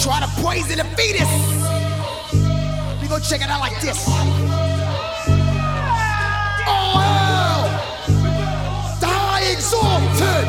try to poison the fetus. We gon' check it out like this. Oh hell, the high exalted.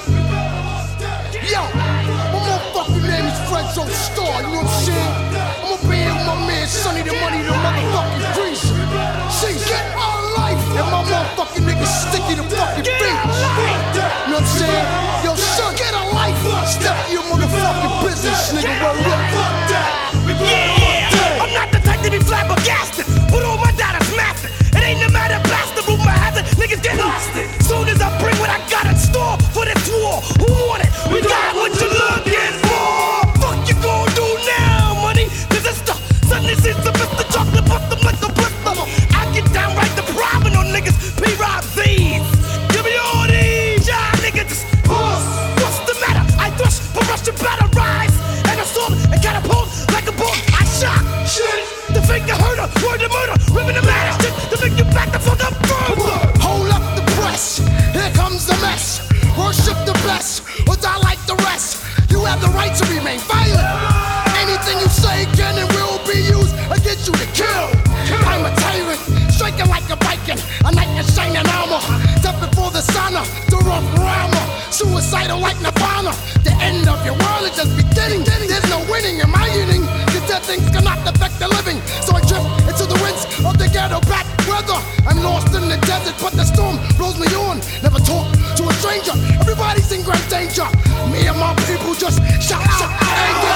Yo, my motherfucking name is Fred Joe Star, you know what I'm saying? I'ma be here with my man Sonny the Money, the motherfucking Grease. See, get our life, and my motherfucking nigga Sticky the fucking beat. You know what I'm saying? Yo, son, get a life. Step your motherfucking business, nigga. Word up. Yeah, I'm not the type to be flabbergasted, but all my data's massive. It ain't no matter blasted, room my hazard, niggas get lost. Soon as I bring what I got in store for this war, who want it? We got what you're looking for. Fuck you gon' do now, money? Cause it's the Sunday since the Mr. Chocolate bust them like a blister. I get downright the problem on niggas, P-Rob Z's. Give me all these, y'all niggas just pause. What's the matter? I thrust for Russian battle rise and assault and catapult like a bolt. I shot shit. The finger hurter, word to murder, ripping the man shit to make you back the fuck up further. Hold up the press, here comes the mess. Worship the blessed, or die like the rest. You have the right to remain violent. Anything you say can and will be used against you to kill. I'm a tyrant, striking like a Viking, a knight in shining armor. Death before the sauna, the rough rammer. Suicidal like Nirvana. The end of your world is just beginning. There's no winning in my inning. Cause dead things cannot affect the living. So I drift into the winds of the ghetto back weather. I'm lost in the desert, but the storm blows me on. Never talk to a stranger. Everybody's in great danger. Me and my people just shout out anger.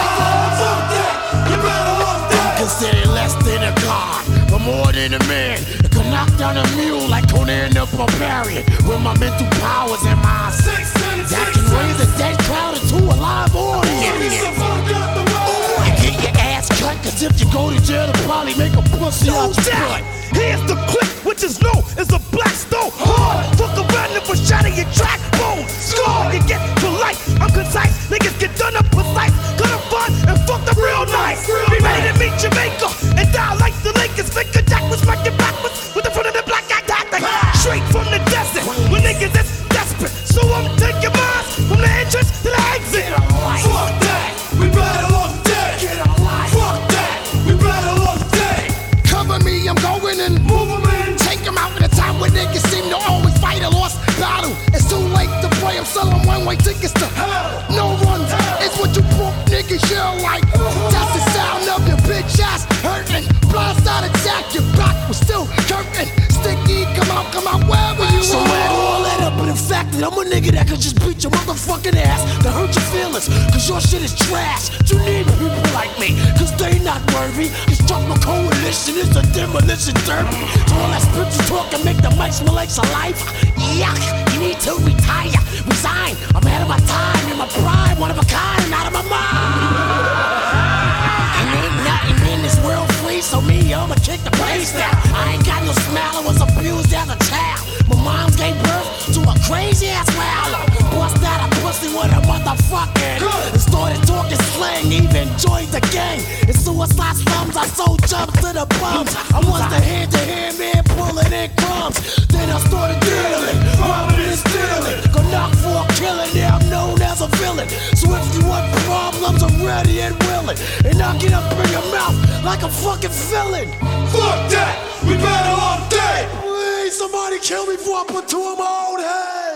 You better love that. Consider less than a god, but more than a man. It can knock down a mule like Conan the Barbarian. With my mental powers and my that can raise a dead crowd into a live audience. Ooh, and get your ass cut, cause if you go to jail, they'll probably make a pussy out your butt. Here's the click, which is known as a black stone. Hard, fuck around and for shatter your track bone. Scar, you get to life. I'm concise, niggas get done up precise. Gonna fun and fuck the real nice. Be ready to meet Jamaica and die like the Lakers. Finger Jack was smacking backwards with the front of the black guy tactic. Straight from the desert, when niggas is desperate. So I'm taking mine from the entrance to the exit. Fuck that, we battle all day. Fuck that, we battle all day. Cover me, I'm going and Move 'em in. take them out at a time when niggas seem to always fight a lost battle. It's too late to play, I'm selling one-way tickets to hell. No runs, it's what you broke niggas yell like. That's the sound of your bitch ass hurting. Blindside attack, your back was still curtain. Sticky, come out, wherever you So add all that up in the fact that I'm a nigga that could just beat your motherfucking ass to hurt your feelings, cause your shit is trash. You need people like me, cause they not worthy. Construct my coalition, it's a demolition derby. So all that spiritual talk can make the mic smell like saliva. Yuck, you need to retire, resign. I'm ahead of my time, in my pride, one of a kind, and out of my mind. And ain't nothing in this world free, so me, I'ma kick the place down. I ain't got no smile, I was abused as a child. My mom gave birth to a crazy ass wallow. Bust out a pussy with a motherfucking. And started talking slang, even joined the gang. In suicide slums, I sold jumps to the bums. I was the hand-to-hand man pulling in crumbs. Then I started dealing, robbing and stealing. Go knock for a killing, yeah, I'm known as a villain. So if you want problems, I'm ready and willing. And I'll get up in your mouth like a fucking villain. Fuck that, we battle all day. Please, somebody kill me before I put two in my own head.